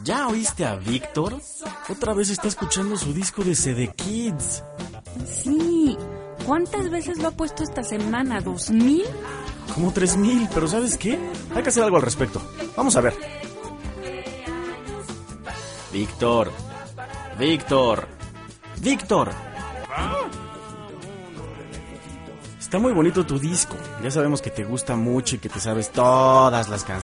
¿Ya oíste a Víctor? Otra vez está escuchando su disco de CD Kids. Sí. ¿Cuántas veces lo ha puesto esta semana? ¿2000? Como 3000, pero ¿sabes qué? Hay que hacer algo al respecto. Vamos a ver. Víctor. Víctor. Víctor. Está muy bonito tu disco. Ya sabemos que te gusta mucho y que te sabes todas las canciones.